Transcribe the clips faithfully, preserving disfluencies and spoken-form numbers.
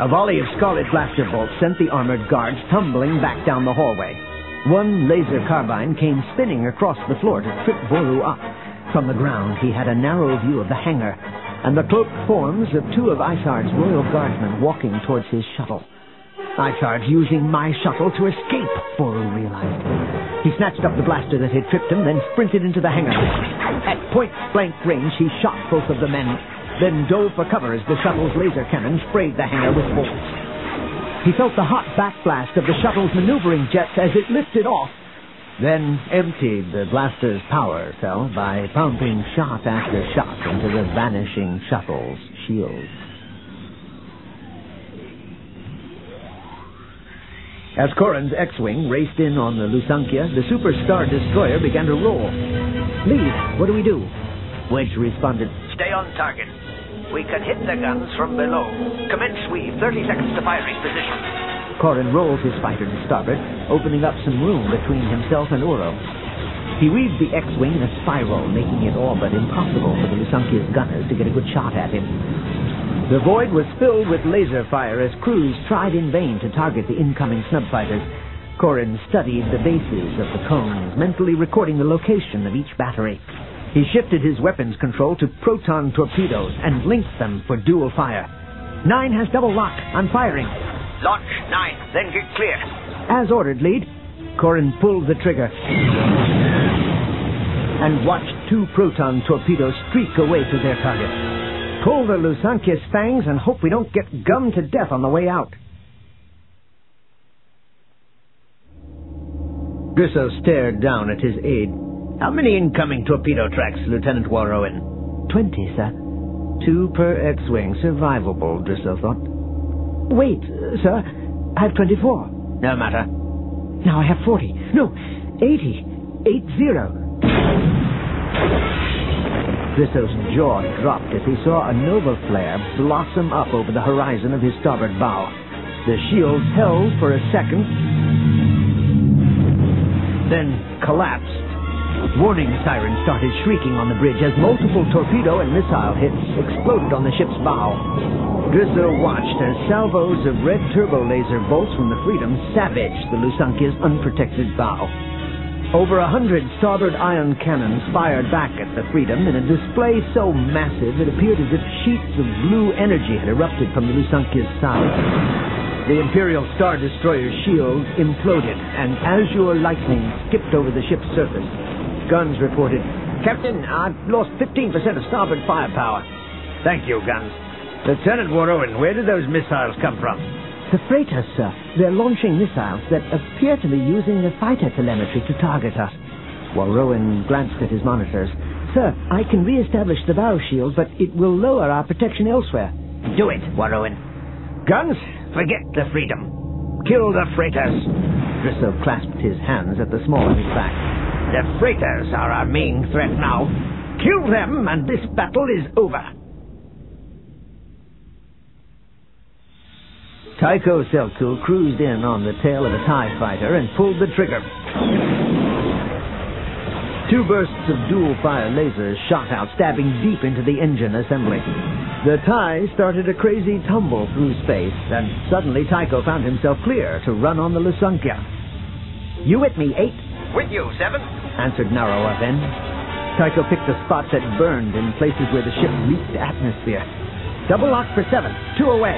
A volley of scarlet blaster bolts sent the armored guards tumbling back down the hallway. One laser carbine came spinning across the floor to trip Voru up. From the ground, he had a narrow view of the hangar and the cloaked forms of two of Isard's royal guardsmen walking towards his shuttle. Isard's using my shuttle to escape, Voru realized. He snatched up the blaster that had tripped him, then sprinted into the hangar. At point-blank range, he shot both of the men, then dove for cover as the shuttle's laser cannon sprayed the hangar with bolts. He felt the hot backblast of the shuttle's maneuvering jets as it lifted off, then emptied the blaster's power cell by pumping shot after shot into the vanishing shuttle's shield. As Corrin's X-Wing raced in on the Lusankya, the Superstar Destroyer began to roll. "Lead, what do we do?" Wedge responded, "Stay on target. We can hit the guns from below. Commence weave, thirty seconds to firing position." Corrin rolled his fighter to starboard, opening up some room between himself and Uro. He weaved the X-Wing in a spiral, making it all but impossible for the Lusankya's gunners to get a good shot at him. The void was filled with laser fire as crews tried in vain to target the incoming snub fighters. Corrin studied the bases of the cones, mentally recording the location of each battery. He shifted his weapons control to proton torpedoes and linked them for dual fire. Nine has double lock. I'm firing. Launch, Nine, then get clear. As ordered, Lead. Corrin pulled the trigger and watched two proton torpedoes streak away to their target. Pull the Lusankya's fangs and hope we don't get gummed to death on the way out. Drisso stared down at his aide. "How many incoming torpedo tracks, Lieutenant Warrowen?" Twenty, sir. Two per X-Wing. Survivable, Drisso thought. Wait, sir. I have twenty-four. No matter. Now I have forty. No, eighty. Eight zero. Drisso's jaw dropped as he saw a nova flare blossom up over the horizon of his starboard bow. The shields held for a second, then collapsed. Warning sirens started shrieking on the bridge as multiple torpedo and missile hits exploded on the ship's bow. Drisso watched as salvos of red turbo laser bolts from the Freedom savaged the Lusankya's unprotected bow. Over a hundred starboard ion cannons fired back at the Freedom in a display so massive it appeared as if sheets of blue energy had erupted from the Lusankya's side. The Imperial Star Destroyer's shields imploded, and azure lightning skipped over the ship's surface. Guns reported, "Captain, I've lost fifteen percent of starboard firepower." "Thank you, Guns. Lieutenant Warrowen, where did those missiles come from?" "The freighters, sir. They're launching missiles that appear to be using the fighter telemetry to target us." Warrowen glanced at his monitors. "Sir, I can re-establish the bow shield, but it will lower our protection elsewhere." "Do it, Warrowen." "Guns, forget the Freedom. Kill the freighters." Drisso clasped his hands at the small of his back. "The freighters are our main threat now. Kill them, and this battle is over." Tycho Selku cruised in on the tail of a TIE fighter and pulled the trigger. Two bursts of dual-fire lasers shot out, stabbing deep into the engine assembly. The TIE started a crazy tumble through space, and suddenly Tycho found himself clear to run on the Lusankya. "You with me, Eight?" "With you, Seven," answered Narawa then. Tycho picked a spot that burned in places where the ship leaked atmosphere. "Double lock for Seven. Two away."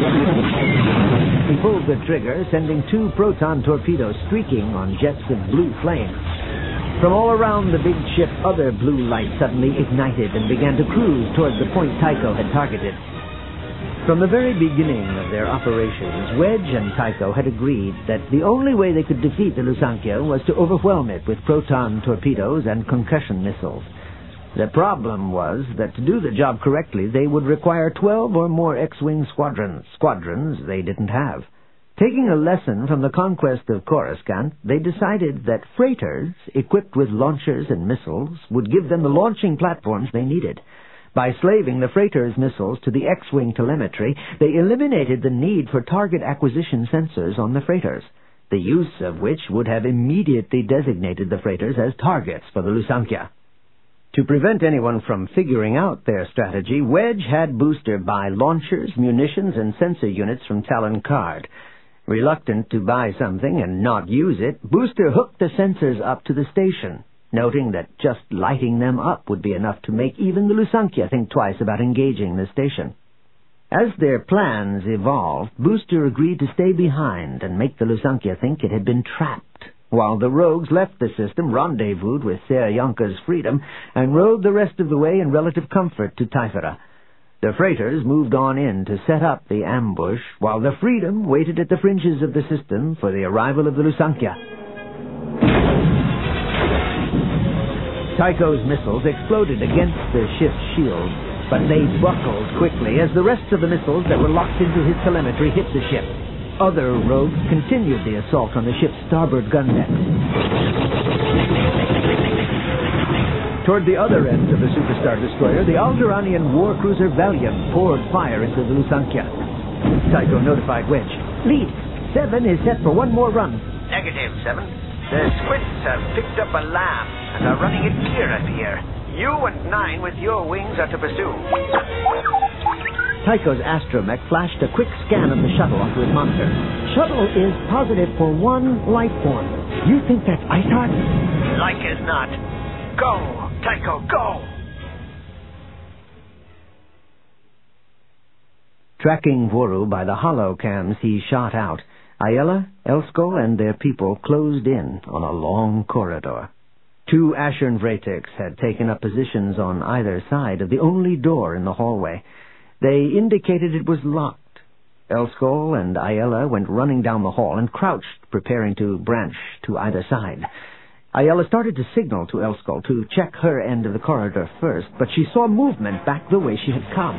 He pulled the trigger, sending two proton torpedoes streaking on jets of blue flame. From all around the big ship, other blue lights suddenly ignited and began to cruise toward the point Tycho had targeted. From the very beginning of their operations, Wedge and Tycho had agreed that the only way they could defeat the Lusankya was to overwhelm it with proton torpedoes and concussion missiles. The problem was that to do the job correctly, they would require twelve or more X-Wing squadrons, squadrons they didn't have. Taking a lesson from the conquest of Coruscant, they decided that freighters, equipped with launchers and missiles, would give them the launching platforms they needed. By slaving the freighters' missiles to the X-Wing telemetry, they eliminated the need for target acquisition sensors on the freighters, the use of which would have immediately designated the freighters as targets for the Lusankya. To prevent anyone from figuring out their strategy, Wedge had Booster buy launchers, munitions, and sensor units from Talon Card. Reluctant to buy something and not use it, Booster hooked the sensors up to the station, noting that just lighting them up would be enough to make even the Lusankya think twice about engaging the station. As their plans evolved, Booster agreed to stay behind and make the Lusankya think it had been trapped, while the rogues left the system, rendezvoused with Seryanka's Freedom, and rode the rest of the way in relative comfort to Typhara. The freighters moved on in to set up the ambush, while the Freedom waited at the fringes of the system for the arrival of the Lusankya. Tycho's missiles exploded against the ship's shields, but they buckled quickly as the rest of the missiles that were locked into his telemetry hit the ship. Other rogues continued the assault on the ship's starboard gun deck. Toward the other end of the Superstar Destroyer, the Alderaanian war cruiser Valiant poured fire into the Lusankya. Tycho notified Wedge. Lead, Seven is set for one more run. Negative, Seven. The Squints have picked up a lamb and are running it clear of here. You and Nine with your wings are to pursue. Tycho's astromech flashed a quick scan of the shuttle onto his monitor. Shuttle is positive for one life form. You think that's Isard? Like as not. Go! Tycho, go! Tracking Voru by the holocams he shot out, Ayala, Elskol, and their people closed in on a long corridor. Two Ashern Vratics had taken up positions on either side of the only door in the hallway. They indicated it was locked. Elskol and Ayala went running down the hall and crouched, preparing to branch to either side. Ayala started to signal to Elskol to check her end of the corridor first, but she saw movement back the way she had come.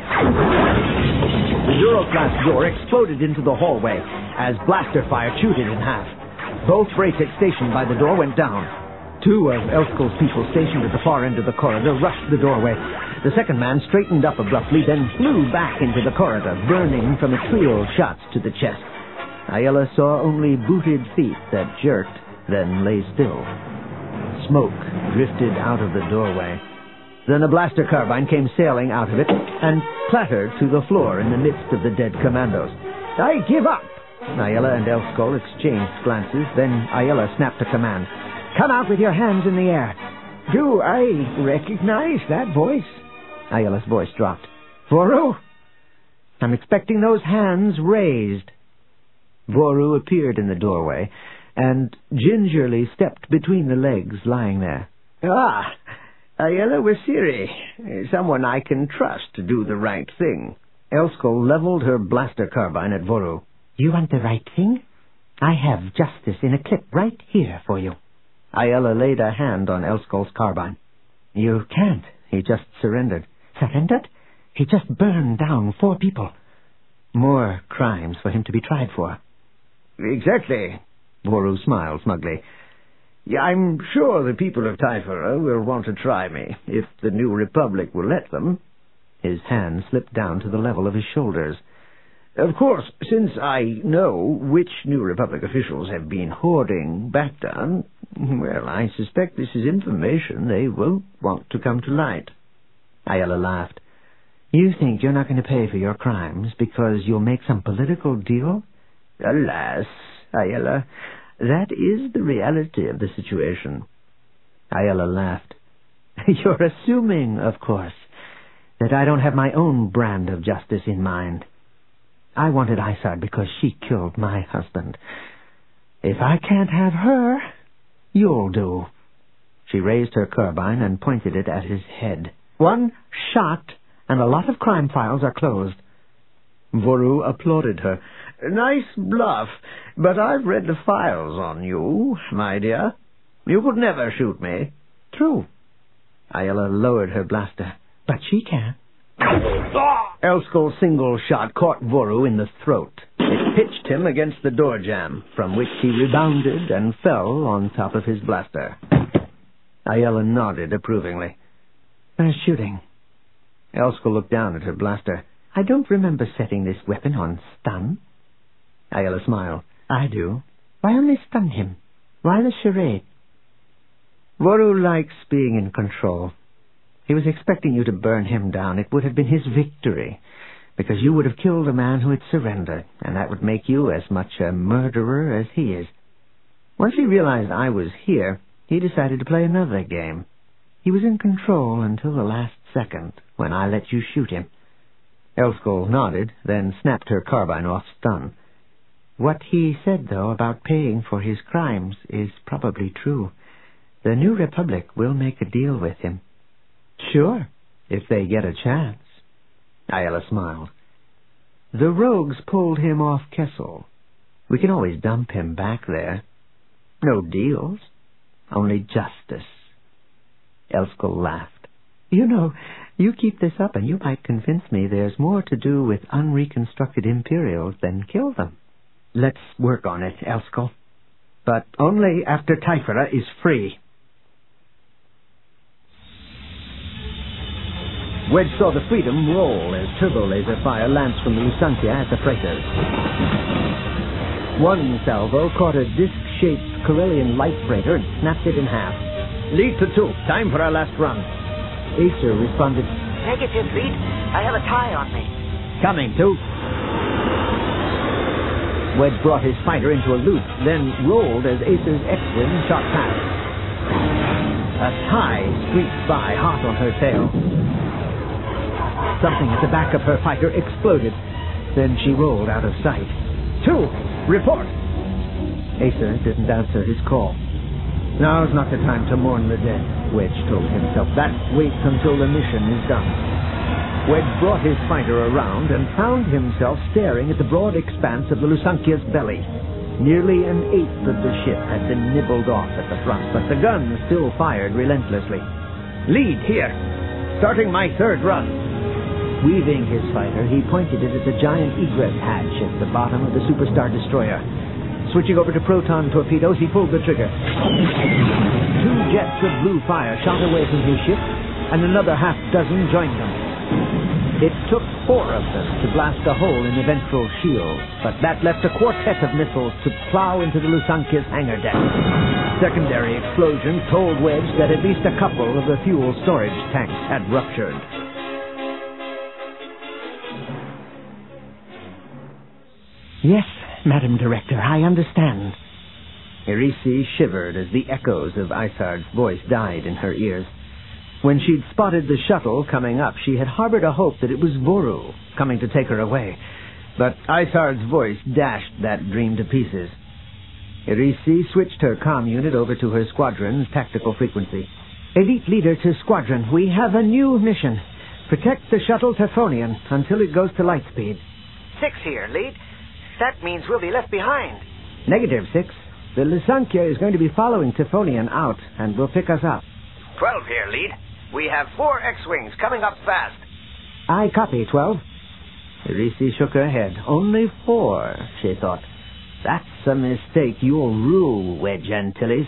The Duroclast door exploded into the hallway as blaster fire chewed it in half. Both Vratics stationed by the door went down. Two of Elskol's people stationed at the far end of the corridor rushed the doorway. The second man straightened up abruptly, then flew back into the corridor, burning from a trio of shots to the chest. Ayala saw only booted feet that jerked, then lay still. Smoke drifted out of the doorway. Then a blaster carbine came sailing out of it and clattered to the floor in the midst of the dead commandos. I give up! Ayala and Elskol exchanged glances, then Ayala snapped a command. Come out with your hands in the air. Do I recognize that voice? Ayala's voice dropped. Voru? I'm expecting those hands raised. Voru appeared in the doorway and gingerly stepped between the legs lying there. Ah, Ayala Wasiri. Someone I can trust to do the right thing. Elskol leveled her blaster carbine at Voru. You want the right thing? I have justice in a clip right here for you. Ayala laid a hand on Elskol's carbine. You can't. He just surrendered. Surrendered? He just burned down four people. More crimes for him to be tried for. Exactly. Voru smiled smugly. Yeah, I'm sure the people of Typhara will want to try me, if the New Republic will let them. His hand slipped down to the level of his shoulders. Of course, since I know which New Republic officials have been hoarding Bactan, well, I suspect this is information they won't want to come to light. Ayala laughed. You think you're not going to pay for your crimes because you'll make some political deal? Alas, Ayala, that is the reality of the situation. Ayala laughed. You're assuming, of course, that I don't have my own brand of justice in mind. I wanted Isard because she killed my husband. If I can't have her, you'll do. She raised her carbine and pointed it at his head. One shot, and a lot of crime files are closed. Voru applauded her. Nice bluff, but I've read the files on you, my dear. You could never shoot me. True. Ayala lowered her blaster. But she can. Elskol's single shot caught Voru in the throat. It pitched him against the door jamb, from which he rebounded and fell on top of his blaster. Ayala nodded approvingly. Nice shooting. Elskol looked down at her blaster. I don't remember setting this weapon on stun. Ayala smiled. I do. Why only stun him? Why the charade? Voru likes being in control. He was expecting you to burn him down. It would have been his victory, because you would have killed a man who had surrendered, and that would make you as much a murderer as he is. Once he realized I was here, he decided to play another game. He was in control until the last second, when I let you shoot him. Elskell nodded, then snapped her carbine off stun. What he said, though, about paying for his crimes is probably true. The New Republic will make a deal with him. Sure, if they get a chance. Ayala smiled. The rogues pulled him off Kessel. We can always dump him back there. No deals, only justice. Elskell laughed. You know, you keep this up and you might convince me there's more to do with unreconstructed Imperials than kill them. Let's work on it, Elskell. But only after Typhara is free. Wedge saw the Freedom roll as turbo-laser fire lanced from the Lusancia at the freighters. One salvo caught a disc-shaped Corellian light freighter and snapped it in half. Lead to two. Time for our last run. Acer responded, Negative, Lead. I have a tie on me. Coming, two. Wedge brought his fighter into a loop, then rolled as Acer's X-Wing shot past. A tie streaked by, hot on her tail. Something at the back of her fighter exploded. Then she rolled out of sight. Two! Report! Acer didn't answer his call. Now's not the time to mourn the dead, Wedge told himself. That waits until the mission is done. Wedge brought his fighter around and found himself staring at the broad expanse of the Lusankia's belly. Nearly an eighth of the ship had been nibbled off at the front, but the gun still fired relentlessly. Lead here! Starting my third run. Weaving his fighter, he pointed it at the giant egress hatch at the bottom of the Superstar Destroyer. Switching over to proton torpedoes, he pulled the trigger. Two jets of blue fire shot away from his ship, and another half dozen joined them. It took four of them to blast a hole in the ventral shield, but that left a quartet of missiles to plow into the Lusankia's hangar deck. Secondary explosions told Wedge that at least a couple of the fuel storage tanks had ruptured. Yes, Madam Director, I understand. Irisi shivered as the echoes of Isard's voice died in her ears. When she'd spotted the shuttle coming up, she had harbored a hope that it was Voru coming to take her away. But Isard's voice dashed that dream to pieces. Irisi switched her comm unit over to her squadron's tactical frequency. Elite Leader to Squadron, we have a new mission. Protect the shuttle Tefonian until it goes to light speed. Six here, Lead. That means we'll be left behind. Negative, Six. The Lusankia is going to be following Tefonian out and will pick us up. Twelve here, Lead. We have four X-Wings coming up fast. I copy, Twelve. Irisi shook her head. Only four, she thought. That's a mistake you'll rue, Wedge Antilles.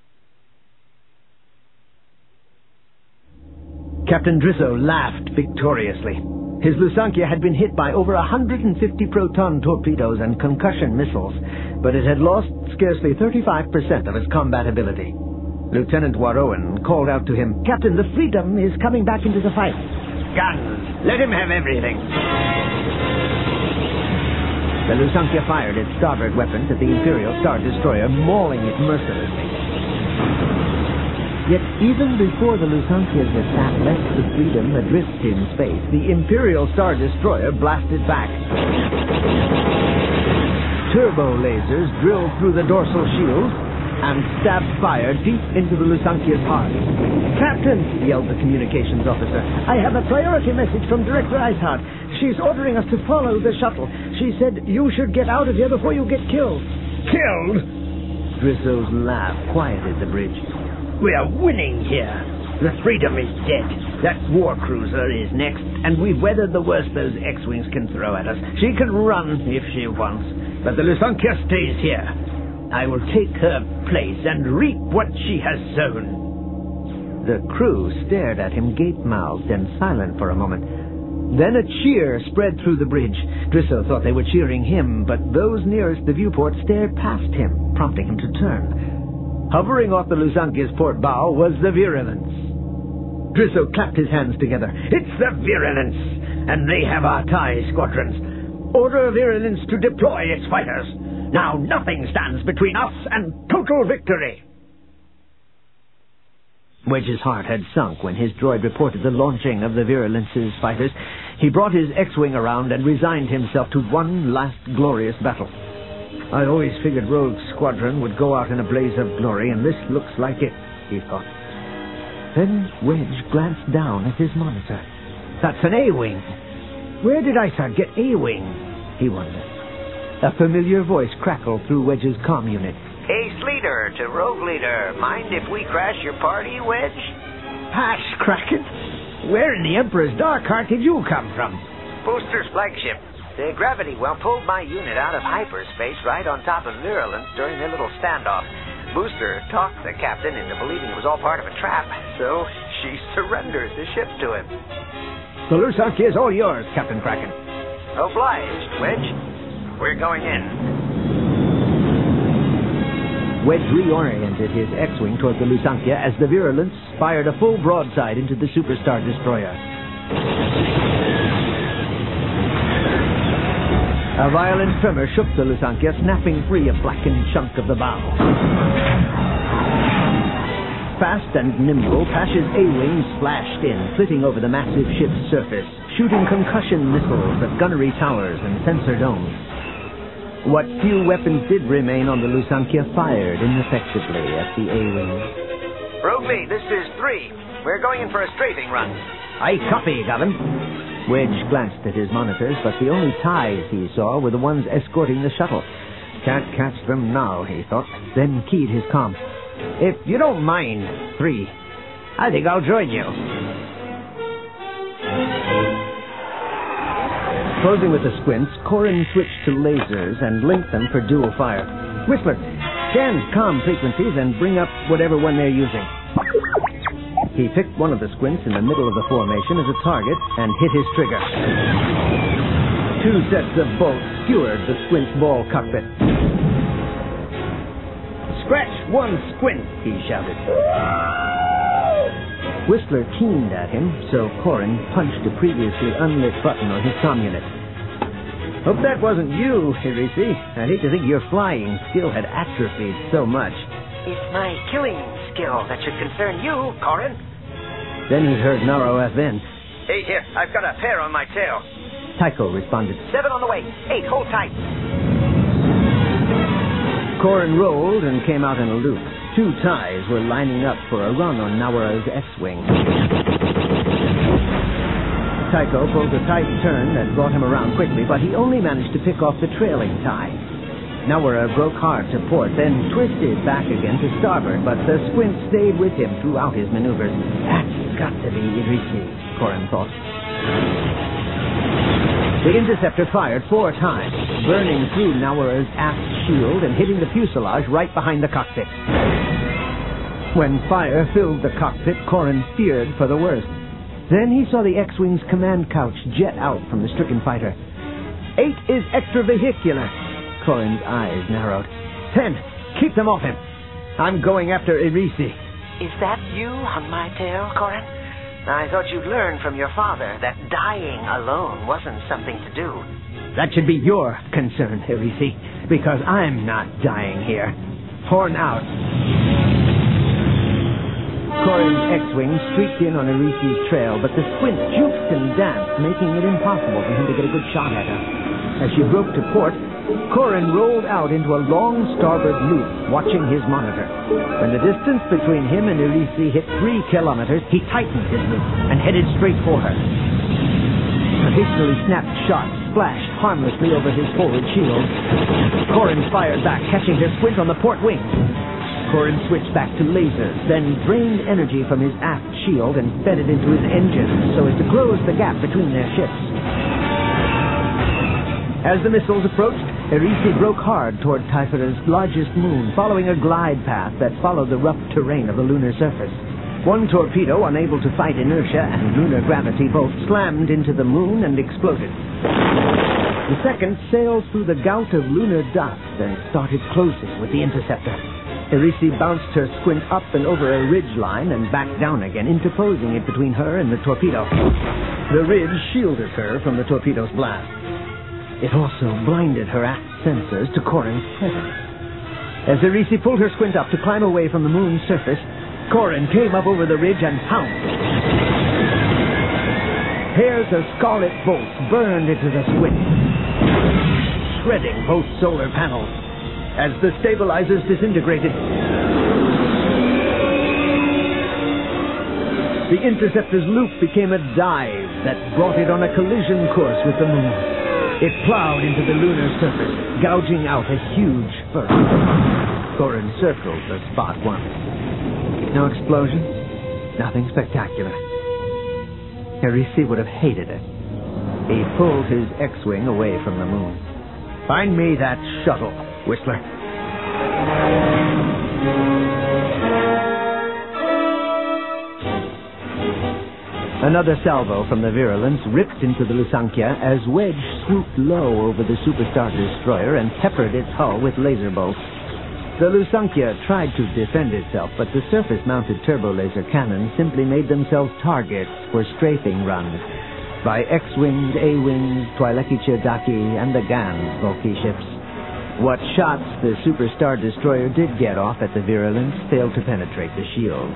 Captain Drisso laughed victoriously. His Lusankia had been hit by over one hundred fifty proton torpedoes and concussion missiles, but it had lost scarcely thirty-five percent of its combat ability. Lieutenant Warrowan called out to him, Captain, the Freedom is coming back into the fight. Guns! Let him have everything! The Lusankia fired its starboard weapons at the Imperial Star Destroyer, mauling it mercilessly. Yet even before the Lusankia's attack left the Freedom adrift in space, the Imperial Star Destroyer blasted back. Turbo lasers drilled through the dorsal shield and stabbed fire deep into the Lusankia's heart. Captain, yelled the communications officer, I have a priority message from Director Isard. She's ordering us to follow the shuttle. She said you should get out of here before you get killed. Killed? Drisso's laugh quieted the bridge. We are winning here. The Freedom is dead. That war cruiser is next, and we've weathered the worst those X-Wings can throw at us. She can run if she wants, but the Lusankia stays here. I will take her place and reap what she has sown. The crew stared at him gape-mouthed and silent for a moment. Then a cheer spread through the bridge. Drisso thought they were cheering him, but those nearest the viewport stared past him, prompting him to turn. Hovering off the Lusankia's port bow was the Virulence. Drisso clapped his hands together. It's the Virulence, and they have our TIE squadrons. Order Virulence to deploy its fighters. Now nothing stands between us and total victory. Wedge's heart had sunk when his droid reported the launching of the Virulence's fighters. He brought his X-Wing around and resigned himself to one last glorious battle. I always figured Rogue's squadron would go out in a blaze of glory, and this looks like it, he thought. Then Wedge glanced down at his monitor. That's an A-Wing. Where did I start get A-Wing? He wondered. A familiar voice crackled through Wedge's comm unit. Ace Leader to Rogue Leader. Mind if we crash your party, Wedge? Hash, Kraken. Where in the Emperor's Dark Heart did you come from? Booster's flagship. The gravity well pulled my unit out of hyperspace right on top of Virulence during their little standoff. Booster talked the captain into believing it was all part of a trap, so she surrendered the ship to him. The Lusankia is all yours, Captain Kraken. Obliged, Wedge. We're going in. Wedge reoriented his X-Wing toward the Lusankia as the Virulence fired a full broadside into the Superstar Destroyer. A violent tremor shook the Lusankia, snapping free a blackened chunk of the bow. Fast and nimble, Pash's A-Wing splashed in, flitting over the massive ship's surface, shooting concussion missiles at gunnery towers and sensor domes. What few weapons did remain on the Lusankia fired ineffectively at the A-Wing. Rogue Lee, this is three. We're going in for a strafing run. I copy, Gavin. Wedge glanced at his monitors, but the only ties he saw were the ones escorting the shuttle. Can't catch them now, he thought, then keyed his comm. If you don't mind, three, I think I'll join you. Closing with the squints, Corrin switched to lasers and linked them for dual fire. Whistler, scan comm frequencies and bring up whatever one they're using. He picked one of the squints in the middle of the formation as a target and hit his trigger. Two sets of bolts skewered the squint's ball cockpit. Scratch one squint, he shouted. Whistler keened at him, so Corrin punched a previously unlit button on his comm unit. Hope that wasn't you, Irisi. I hate to think your flying skill had atrophied so much. It's my killing skill that should concern you, Corrin. Then he heard Naro F N. Eight here. I've got a pair on my tail. Tycho responded. Seven on the way. Eight, hold tight. Corrin rolled and came out in a loop. Two ties were lining up for a run on Nawara's X-Wing. Tycho pulled a tight turn that brought him around quickly, but he only managed to pick off the trailing tie. Nawara broke hard to port, then twisted back again to starboard, but the squint stayed with him throughout his maneuvers. That's got to be Irisi, Corrin thought. The interceptor fired four times, burning through Nawara's aft shield and hitting the fuselage right behind the cockpit. When fire filled the cockpit, Corrin feared for the worst. Then he saw the X-Wing's command couch jet out from the stricken fighter. Eight is extravehicular. Corrin's eyes narrowed. Ten, keep them off him. I'm going after Irisi. Is that you on my tail, Corrin? I thought you'd learned from your father that dying alone wasn't something to do. That should be your concern, Irisi, because I'm not dying here. Horn out. Corrin's X-Wing streaked in on Irisi's trail, but the squint juked and danced, making it impossible for him to get a good shot at her. As she broke to port, Corrin rolled out into a long starboard loop, watching his monitor. When the distance between him and Irisi hit three kilometers, he tightened his loop and headed straight for her. A hastily snapped shot splashed harmlessly over his forward shield. Corrin fired back, catching her squint on the port wing. Corrin switched back to lasers, then drained energy from his aft shield and fed it into his engine so as to close the gap between their ships. As the missiles approached, Irisi broke hard toward Typhira's largest moon, following a glide path that followed the rough terrain of the lunar surface. One torpedo, unable to fight inertia and lunar gravity, both slammed into the moon and exploded. The second sailed through the gout of lunar dust and started closing with the interceptor. Irisi bounced her squint up and over a ridge line and back down again, interposing it between her and the torpedo. The ridge shielded her from the torpedo's blast. It also blinded her aft sensors to Corin's presence. As Irisi pulled her squint up to climb away from the moon's surface, Corin came up over the ridge and pounced. Pairs of scarlet bolts burned into the squint, shredding both solar panels. As the stabilizers disintegrated, the interceptor's loop became a dive that brought it on a collision course with the moon. It plowed into the lunar surface, gouging out a huge furrow. Corin circled the spot once. No explosion, nothing spectacular. Irisi would have hated it. He pulled his X-wing away from the moon. Find me that shuttle, Whistler. Another salvo from the Virulence ripped into the Lusankya as Wedge swooped low over the Superstar Destroyer and peppered its hull with laser bolts. The Lusankya tried to defend itself, but the surface-mounted turbo-laser cannons simply made themselves targets for strafing runs by X-Wings, A-Wings, Twi'leki Chirdaki, and the Gans bulky ships. What shots the Superstar Destroyer did get off at the Virulence failed to penetrate the shield.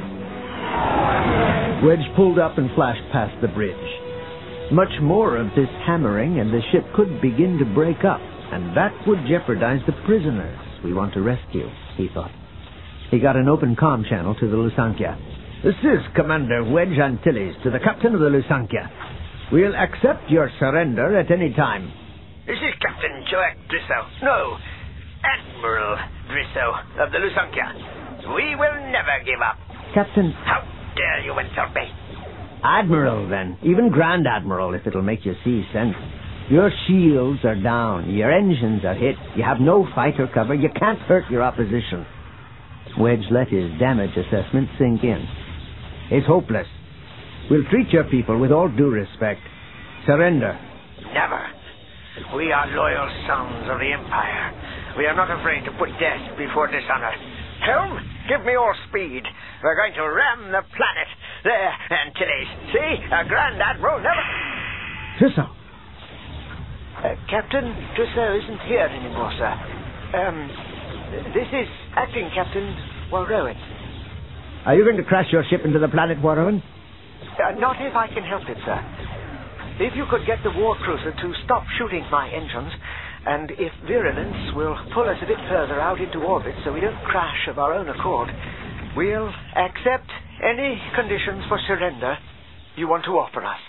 Wedge pulled up and flashed past the bridge. Much more of this hammering and the ship could begin to break up, and that would jeopardize the prisoners we want to rescue, he thought. He got an open comm channel to the Lusankya. This is Commander Wedge Antilles to the captain of the Lusankya. We'll accept your surrender at any time. This is Captain Joak Drissow. No, Admiral Drissow of the Lusankya. We will never give up. Captain... How dare you insult me? Admiral, then. Even Grand Admiral, if it'll make you see sense. Your shields are down. Your engines are hit. You have no fighter cover. You can't hurt your opposition. Wedge let his damage assessment sink in. It's hopeless. We'll treat your people with all due respect. Surrender. Never. We are loyal sons of the Empire. We are not afraid to put death before dishonor. Helm, give me all speed. We're going to ram the planet. There, Antilles. See? A Grand Admiral never... Drissow. Uh, Captain Drissow isn't here anymore, sir. Um, this is Acting Captain Warrowan. Are you going to crash your ship into the planet, Warrowan? Uh, not if I can help it, sir. If you could get the war cruiser to stop shooting my engines, and if Virulence will pull us a bit further out into orbit so we don't crash of our own accord, we'll accept any conditions for surrender you want to offer us.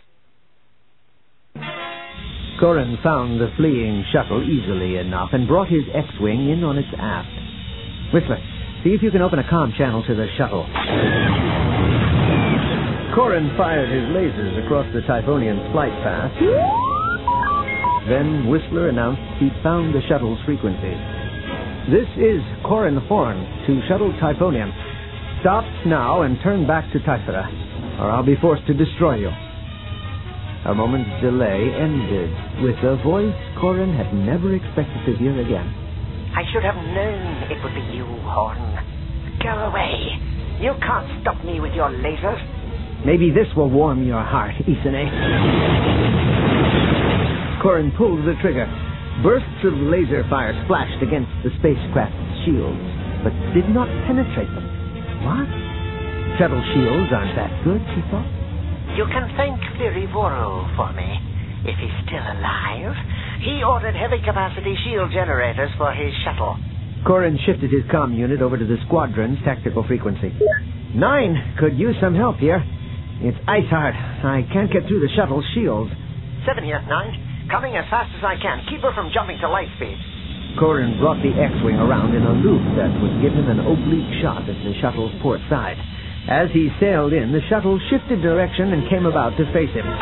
Corin found the fleeing shuttle easily enough and brought his X-wing in on its aft. Whistler, see if you can open a comm channel to the shuttle. Corin fired his lasers across the Typhonian's flight path. Then Whistler announced he'd found the shuttle's frequency. This is Corin Horn to Shuttle Typhonian. Stop now and turn back to Typhera, or I'll be forced to destroy you. A moment's delay ended with a voice Corin had never expected to hear again. I should have known it would be you, Horn. Go away. You can't stop me with your lasers. Maybe this will warm your heart, Isane. Corin pulled the trigger. Bursts of laser fire splashed against the spacecraft's shields, but did not penetrate them. What? Shuttle shields aren't that good, he thought. You can thank Fury Voro for me. If he's still alive, he ordered heavy-capacity shield generators for his shuttle. Corin shifted his comm unit over to the squadron's tactical frequency. Nine could use some help here. It's ice hard. I can't get through the shuttle's shields. Seven here, Nine. Coming as fast as I can. Keep her from jumping to light speed. Corin brought the X-wing around in a loop that would give him an oblique shot at the shuttle's port side. As he sailed in, the shuttle shifted direction and came about to face him.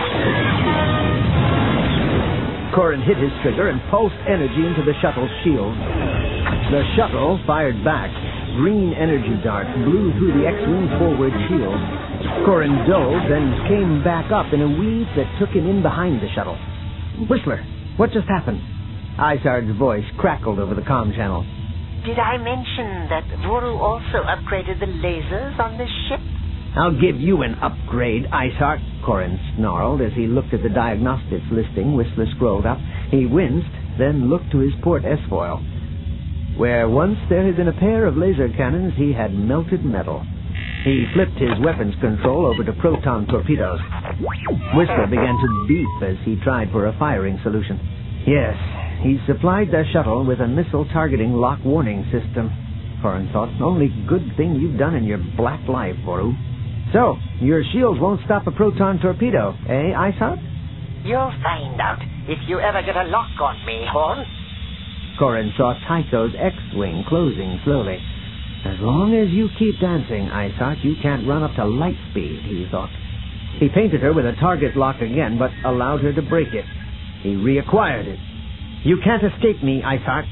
Corin hit his trigger and pulsed energy into the shuttle's shield. The shuttle fired back. Green energy darts blew through the X-wing's forward shield. Corin dove, then came back up in a weave that took him in behind the shuttle. Whistler, what just happened? Izard's voice crackled over the comm channel. did I mention that Voru also upgraded the lasers on this ship? I'll give you an upgrade, Iceheart, Corin snarled as he looked at the diagnostics listing Whistler scrolled up. He winced, then looked to his port S-foil. Where once there had been a pair of laser cannons, he had melted metal. He flipped his weapons control over to proton torpedoes. Whistler began to beep as he tried for a firing solution. Yes, he supplied their shuttle with a missile targeting lock warning system. Corin thought, only good thing you've done in your black life, Voru. So, your shields won't stop a proton torpedo, eh, Iceheart? You'll find out if you ever get a lock on me, Horn. Corin saw Tycho's X-wing closing slowly. As long as you keep dancing, Iceheart, you can't run up to light speed, he thought. He painted her with a target lock again, but allowed her to break it. He reacquired it. You can't escape me, Iceheart.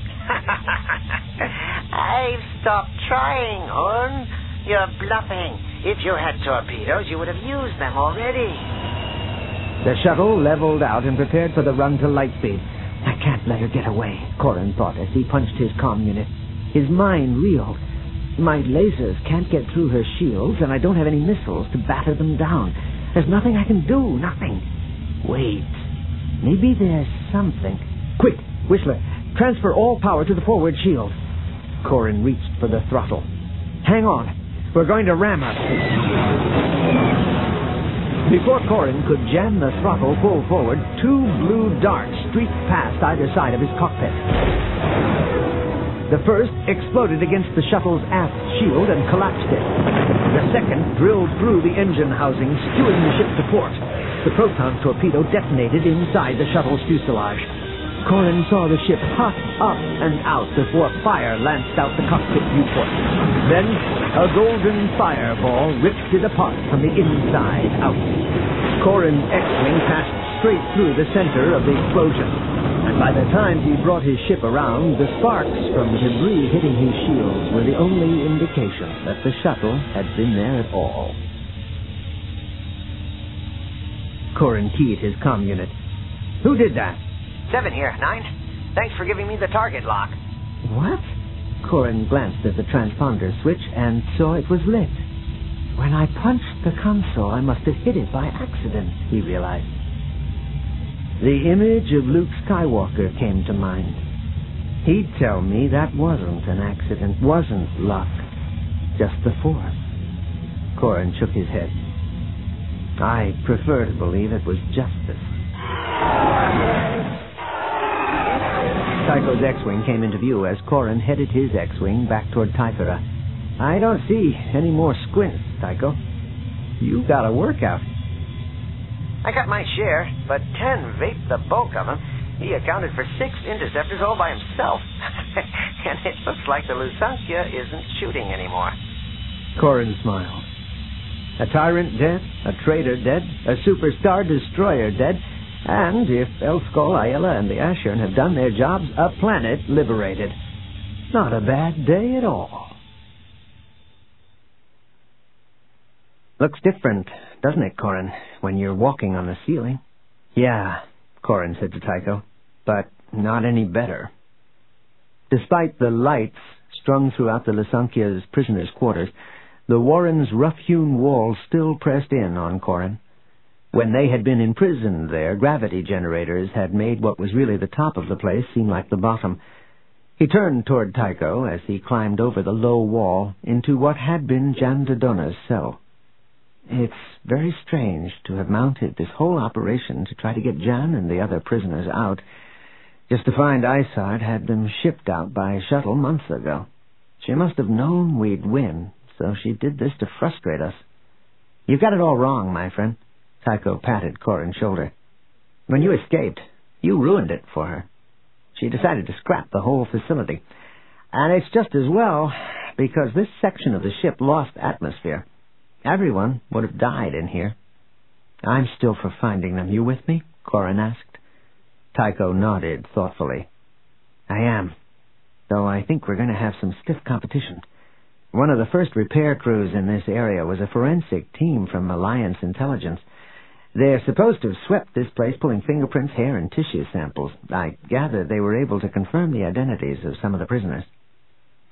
I've stopped trying, Horn. You're bluffing. If you had torpedoes, you would have used them already. The shuttle leveled out and prepared for the run to light speed. I can't let her get away, Corin thought as he punched his comm unit. His mind reeled. My lasers can't get through her shields, and I don't have any missiles to batter them down. There's nothing I can do, nothing. Wait. Maybe there's something. Quick, Whistler, transfer all power to the forward shield. Corin reached for the throttle. Hang on. We're going to ram her. Before Corin could jam the throttle full forward, two blue darts streaked past either side of his cockpit. The first exploded against the shuttle's aft shield and collapsed it. The second drilled through the engine housing, skewing the ship to port. The proton torpedo detonated inside the shuttle's fuselage. Corin saw the ship hot up and out before fire lanced out the cockpit viewport. Then, a golden fireball ripped it apart from the inside out. Corin's X-wing passed straight through the center of the explosion. And by the time he brought his ship around, the sparks from the debris hitting his shields were the only indication that the shuttle had been there at all. Corin keyed his comm unit. Who did that? Seven here, Nine. Thanks for giving me the target lock. What? Corin glanced at the transponder switch and saw it was lit. When I punched the console, I must have hit it by accident, he realized. The image of Luke Skywalker came to mind. He'd tell me that wasn't an accident, wasn't luck, just the Force. Corin shook his head. I prefer to believe it was justice. Tycho's X-wing came into view as Corin headed his X-wing back toward Typhera. I don't see any more squints, Tycho. You got a workout. I got my share, but Ten vaped the bulk of them. He accounted for six interceptors all by himself. And it looks like the Lusancia isn't shooting anymore. Corin smiled. A tyrant dead, a traitor dead, a superstar destroyer dead, and if Elskol, Ayala, and the Ashern have done their jobs, a planet liberated. Not a bad day at all. Looks different, doesn't it, Corin, when you're walking on the ceiling? Yeah, Corin said to Tycho, but not any better. Despite the lights strung throughout the Lusankia's prisoners' quarters, the Warren's rough-hewn walls still pressed in on Corin. When they had been imprisoned there, gravity generators had made what was really the top of the place seem like the bottom. He turned toward Tycho as he climbed over the low wall into what had been Jan Dodona's cell. It's very strange to have mounted this whole operation to try to get Jan and the other prisoners out, just to find Iceheart had them shipped out by shuttle months ago. She must have known we'd win, so she did this to frustrate us. You've got it all wrong, my friend. Tycho patted Corin's shoulder. When you escaped, you ruined it for her. She decided to scrap the whole facility. And it's just as well, because this section of the ship lost atmosphere. Everyone would have died in here. I'm still for finding them. You with me? Corin asked. Tycho nodded thoughtfully. I am, though I think we're going to have some stiff competition. One of the first repair crews in this area was a forensic team from Alliance Intelligence. They're supposed to have swept this place, pulling fingerprints, hair, and tissue samples. I gather they were able to confirm the identities of some of the prisoners.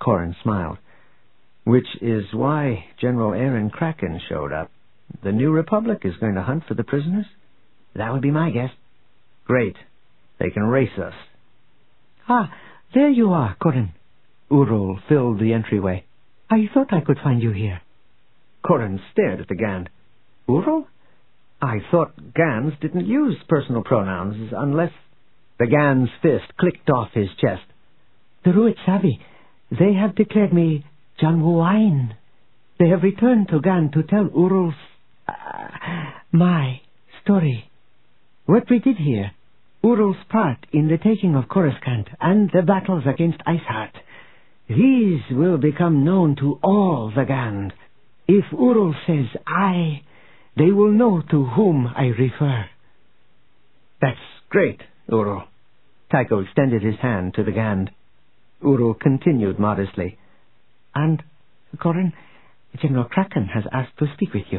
Corin smiled. Which is why General Aaron Kraken showed up. The New Republic is going to hunt for the prisoners? That would be my guess. Great. They can race us. Ah, there you are, Corin. Urul filled the entryway. I thought I could find you here. Corin stared at the Gand. Urul? I thought Gans didn't use personal pronouns unless... The Gand's fist clicked off his chest. The Ruit Savi, they have declared me Janwuain. They have returned to Gan to tell Urul's... Uh, my story. What we did here, Urul's part in the taking of Coruscant and the battles against Iceheart. These will become known to all the Gand. If Urul says I, they will know to whom I refer. That's great, Urul. Tycho extended his hand to the Gand. Urul continued modestly. And, Corin, General Kraken has asked to speak with you.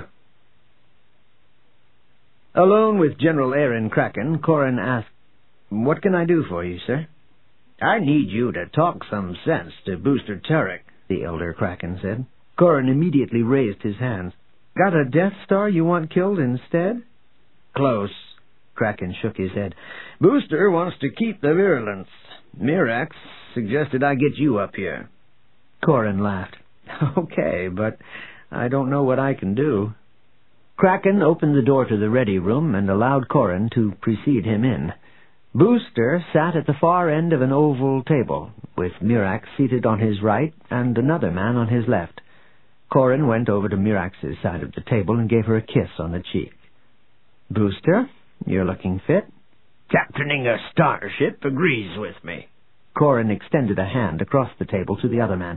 Alone with General Aaron Kraken, Corin asked, What can I do for you, sir? I need you to talk some sense to Booster Turek, the elder Kraken said. Corin immediately raised his hands. Got a Death Star you want killed instead? Close. Kraken shook his head. Booster wants to keep the virulence. Mirax suggested I get you up here. Corin laughed. Okay, but I don't know what I can do. Kraken opened the door to the ready room and allowed Corin to precede him in. Booster sat at the far end of an oval table, with Mirax seated on his right and another man on his left. Corin went over to Mirax's side of the table and gave her a kiss on the cheek. Booster, you're looking fit. Captaining a starship agrees with me. Corin extended a hand across the table to the other man.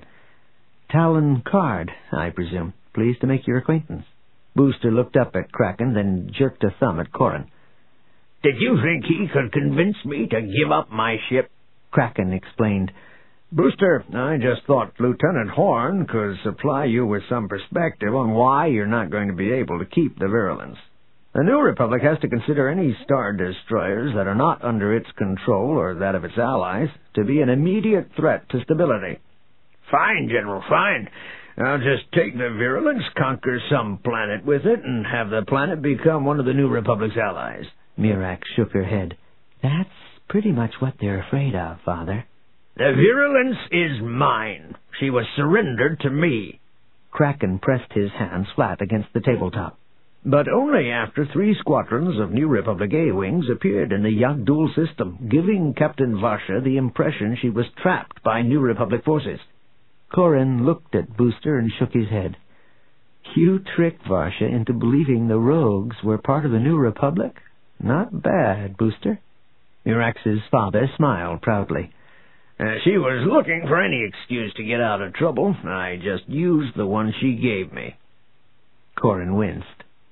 Talon Card, I presume. Pleased to make your acquaintance. Booster looked up at Kraken, then jerked a thumb at Corin. Did you think he could convince me to give up my ship? Kraken explained. Booster, I just thought Lieutenant Horn could supply you with some perspective on why you're not going to be able to keep the virulence. The New Republic has to consider any star destroyers that are not under its control or that of its allies to be an immediate threat to stability. Fine, General, fine. I'll just take the virulence, conquer some planet with it, and have the planet become one of the New Republic's allies. Mirax shook her head. That's pretty much what they're afraid of, Father. The virulence is mine. She was surrendered to me. Kraken pressed his hands flat against the tabletop. But only after three squadrons of New Republic A-Wings appeared in the Yagdul system, giving Captain Varsha the impression she was trapped by New Republic forces. Corin looked at Booster and shook his head. You tricked Varsha into believing the rogues were part of the New Republic? Not bad, Booster. Mirax's father smiled proudly. Uh, she was looking for any excuse to get out of trouble. I just used the one she gave me. Corin winced.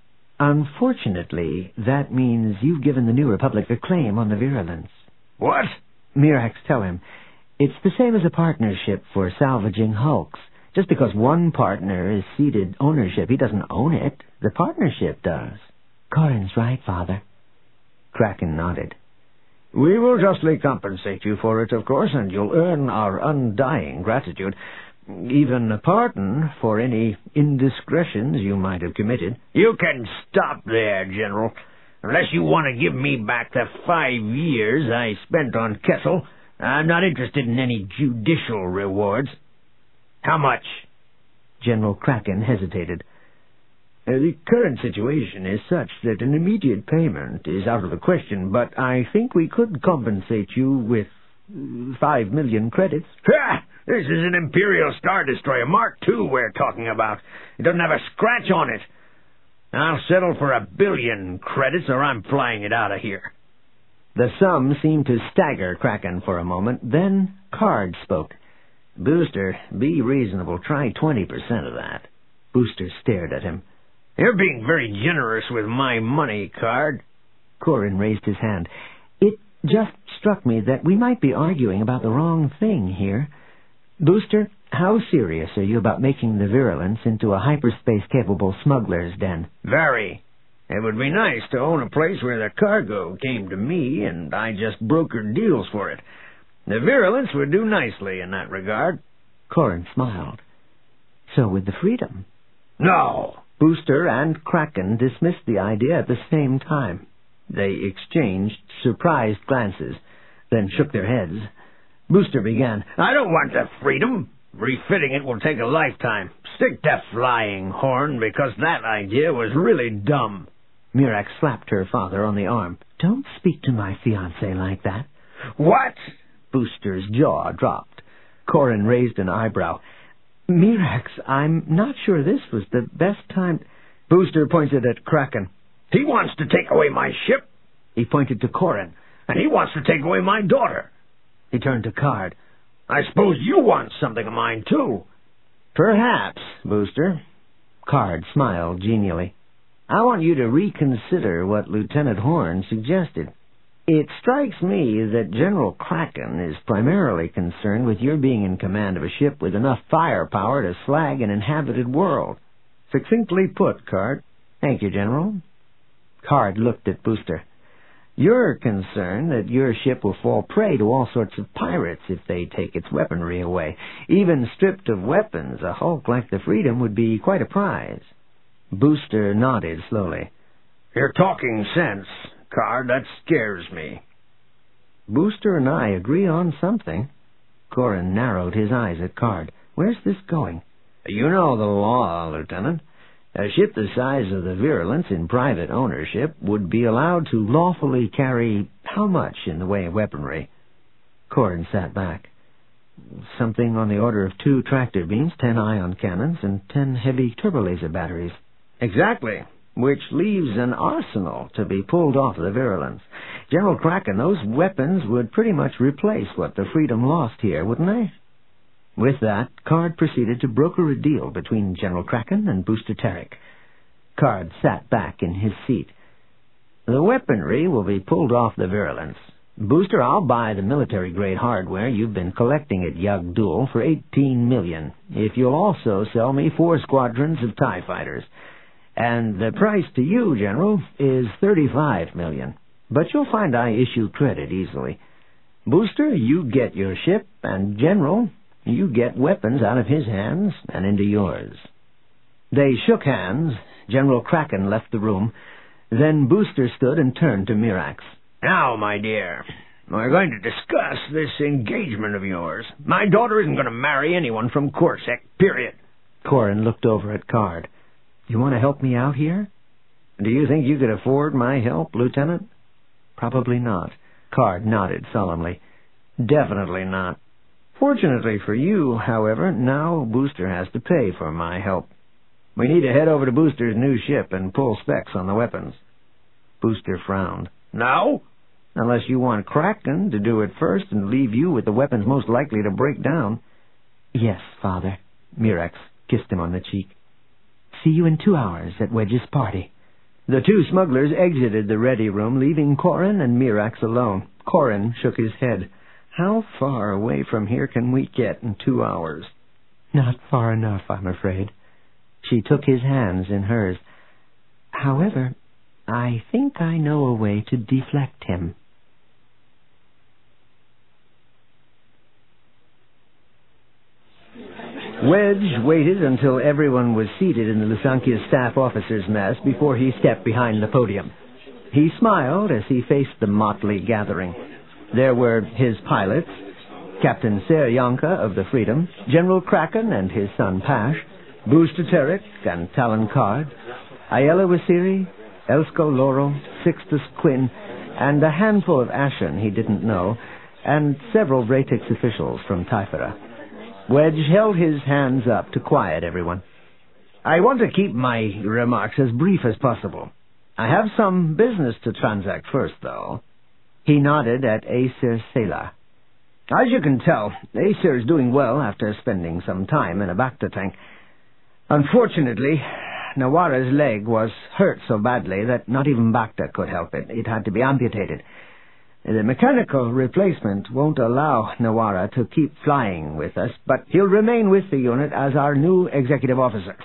Unfortunately, that means you've given the New Republic a claim on the virulence. What? Mirax, tell him. It's the same as a partnership for salvaging hulks. Just because one partner is ceded ownership, he doesn't own it. The partnership does. Corin's right, Father. Kraken nodded. We will justly compensate you for it, of course, and you'll earn our undying gratitude. Even a pardon for any indiscretions you might have committed. You can stop there, General. Unless you want to give me back the five years I spent on Kessel, I'm not interested in any judicial rewards. How much? General Kraken hesitated. Uh, the current situation is such that an immediate payment is out of the question, but I think we could compensate you with uh, five million credits. Ha! This is an Imperial Star Destroyer Mark two we're talking about. It doesn't have a scratch on it. I'll settle for a billion credits or I'm flying it out of here. The sum seemed to stagger Kraken for a moment. Then Card spoke. Booster, be reasonable. Try twenty percent of that. Booster stared at him. You're being very generous with my money, Card. Corin raised his hand. It just struck me that we might be arguing about the wrong thing here. Booster, how serious are you about making the virulence into a hyperspace-capable smuggler's den? Very. It would be nice to own a place where the cargo came to me and I just brokered deals for it. The virulence would do nicely in that regard. Corin smiled. So with the Freedom. No. Booster and Kraken dismissed the idea at the same time. They exchanged surprised glances, then shook their heads. Booster began. I don't want the Freedom. Refitting it will take a lifetime. Stick to Flying Horn, because that idea was really dumb. Mirax slapped her father on the arm. Don't speak to my fiancé like that. What? Booster's jaw dropped. Corin raised an eyebrow. Mirax, I'm not sure this was the best time... Booster pointed at Kraken. He wants to take away my ship. He pointed to Corin. And he wants to take away my daughter. He turned to Card. I suppose you want something of mine, too. Perhaps, Booster. Card smiled genially. I want you to reconsider what Lieutenant Horn suggested. It strikes me that General Kraken is primarily concerned with your being in command of a ship with enough firepower to slag an inhabited world. Succinctly put, Card. Thank you, General. Card looked at Booster. You're concerned that your ship will fall prey to all sorts of pirates if they take its weaponry away. Even stripped of weapons, a hulk like the Freedom would be quite a prize. Booster nodded slowly. You're talking sense, Card. That scares me. Booster and I agree on something. Corin narrowed his eyes at Card. Where's this going? You know the law, Lieutenant. A ship the size of the Virulence in private ownership would be allowed to lawfully carry how much in the way of weaponry? Corin sat back. Something on the order of two tractor beams, ten ion cannons, and ten heavy turbolaser batteries. Exactly, which leaves an arsenal to be pulled off the Virulence. General Kraken, those weapons would pretty much replace what the Freedom lost here, wouldn't they? With that, Card proceeded to broker a deal between General Kraken and Booster Terek. Card sat back in his seat. The weaponry will be pulled off the Virulence. Booster, I'll buy the military-grade hardware you've been collecting at Yugdul for eighteen million dollars, if you'll also sell me four squadrons of TIE fighters. And the price to you, General, is thirty-five million dollars. But you'll find I issue credit easily. Booster, you get your ship, and General, you get weapons out of his hands and into yours. They shook hands. General Kraken left the room. Then Booster stood and turned to Mirax. Now, my dear, we're going to discuss this engagement of yours. My daughter isn't going to marry anyone from Corsac, period. Corin looked over at Card. You want to help me out here? Do you think you could afford my help, Lieutenant? Probably not. Card nodded solemnly. Definitely not. Fortunately for you, however, now Booster has to pay for my help. We need to head over to Booster's new ship and pull specs on the weapons. Booster frowned. Now? Unless you want Kraken to do it first and leave you with the weapons most likely to break down. Yes, Father. Mirax kissed him on the cheek. See you in two hours at Wedge's party. The two smugglers exited the ready room, leaving Corin and Mirax alone. Corin shook his head. How far away from here can we get in two hours? Not far enough, I'm afraid. She took his hands in hers. However, I think I know a way to deflect him. Wedge waited until everyone was seated in the Lusankia staff officers' mess before he stepped behind the podium. He smiled as he faced the motley gathering. There were his pilots, Captain Seryanka of the Freedom, General Kraken and his son Pash, Booster Terek and Talon Card, Ayala Wasiri, Elsko Loro, Sixtus Quinn, and a handful of Ashen he didn't know, and several Bratex officials from Typhera. Wedge held his hands up to quiet everyone. I want to keep my remarks as brief as possible. I have some business to transact first, though. He nodded at Aesir Sela. As you can tell, Aesir is doing well after spending some time in a Bacta tank. Unfortunately, Nawara's leg was hurt so badly that not even Bacta could help it. It had to be amputated. The mechanical replacement won't allow Nawara to keep flying with us, but he'll remain with the unit as our new executive officer.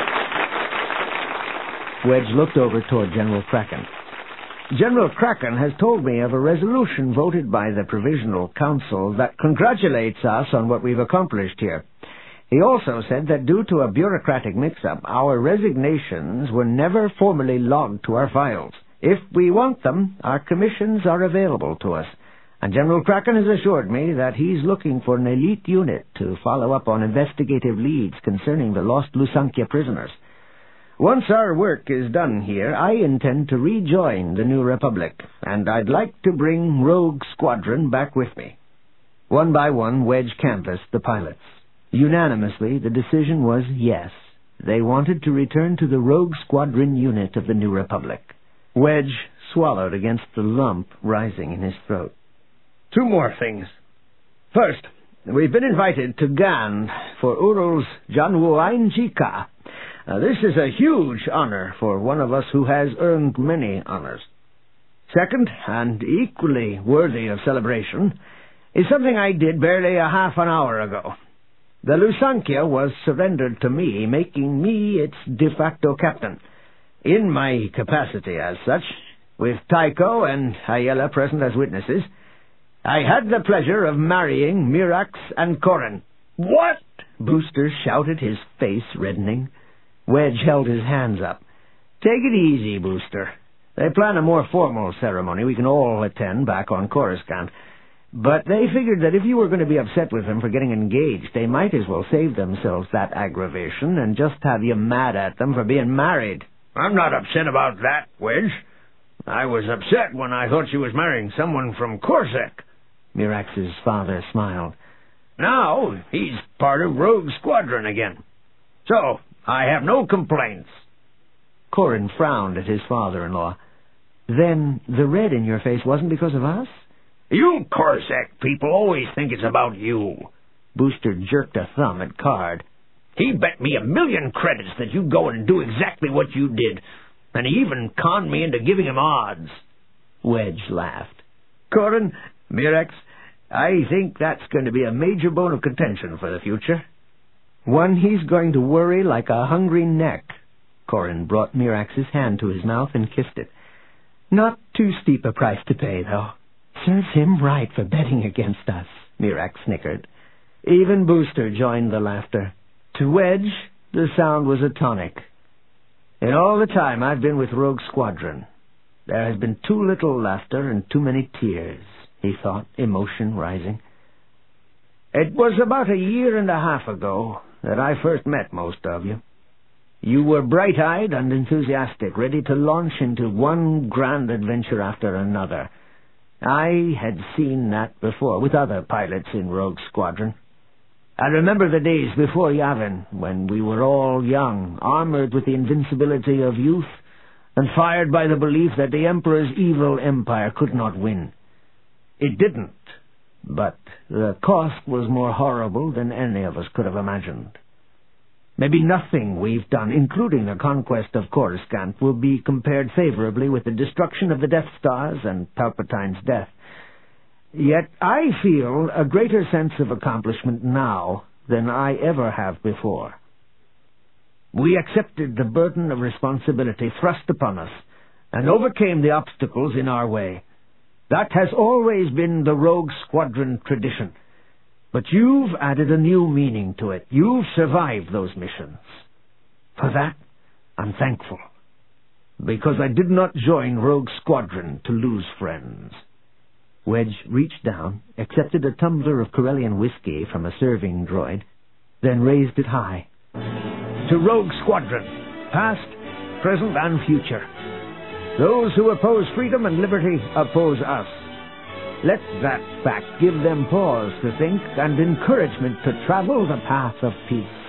Wedge looked over toward General Kraken. General Kraken has told me of a resolution voted by the Provisional Council that congratulates us on what we've accomplished here. He also said that due to a bureaucratic mix-up, our resignations were never formally logged to our files. If we want them, our commissions are available to us. And General Kraken has assured me that he's looking for an elite unit to follow up on investigative leads concerning the lost Lusankia prisoners. Once our work is done here, I intend to rejoin the New Republic, and I'd like to bring Rogue Squadron back with me. One by one, Wedge canvassed the pilots. Unanimously, the decision was yes. They wanted to return to the Rogue Squadron unit of the New Republic. Wedge swallowed against the lump rising in his throat. Two more things. First, we've been invited to Gan for Urul's Janwuain Jika. Uh, this is a huge honor for one of us who has earned many honors. Second, and equally worthy of celebration, is something I did barely a half an hour ago. The Lusankia was surrendered to me, making me its de facto captain. In my capacity as such, with Tycho and Ayala present as witnesses, I had the pleasure of marrying Mirax and Corin. What? Booster shouted, his face reddening. Wedge held his hands up. Take it easy, Booster. They plan a more formal ceremony we can all attend back on Coruscant. But they figured that if you were going to be upset with them for getting engaged, they might as well save themselves that aggravation and just have you mad at them for being married. I'm not upset about that, Wedge. I was upset when I thought she was marrying someone from Corsac. Mirax's father smiled. Now he's part of Rogue Squadron again. So I have no complaints. Corin frowned at his father-in-law. Then the red in your face wasn't because of us? You Corsac people always think it's about you. Booster jerked a thumb at Card. He bet me a million credits that you'd go and do exactly what you did, and he even conned me into giving him odds. Wedge laughed. Corin, Mirax, I think that's going to be a major bone of contention for the future. One he's going to worry like a hungry neck. Corin brought Mirax's hand to his mouth and kissed it. Not too steep a price to pay, though. Serves him right for betting against us, Mirax snickered. Even Booster joined the laughter. To Wedge, the sound was a tonic. In all the time I've been with Rogue Squadron, there has been too little laughter and too many tears, he thought, emotion rising. It was about a year and a half ago that I first met most of you. You were bright-eyed and enthusiastic, ready to launch into one grand adventure after another. I had seen that before with other pilots in Rogue Squadron. I remember the days before Yavin, when we were all young, armored with the invincibility of youth, and fired by the belief that the Emperor's evil empire could not win. It didn't, but the cost was more horrible than any of us could have imagined. Maybe nothing we've done, including the conquest of Coruscant, will be compared favorably with the destruction of the Death Stars and Palpatine's death. Yet I feel a greater sense of accomplishment now than I ever have before. We accepted the burden of responsibility thrust upon us and overcame the obstacles in our way. That has always been the Rogue Squadron tradition. But you've added a new meaning to it. You've survived those missions. For that, I'm thankful. Because I did not join Rogue Squadron to lose friends. Wedge reached down, accepted a tumbler of Corellian whiskey from a serving droid, then raised it high. To Rogue Squadron, past, present, and future. Those who oppose freedom and liberty oppose us. Let that fact give them pause to think and encouragement to travel the path of peace.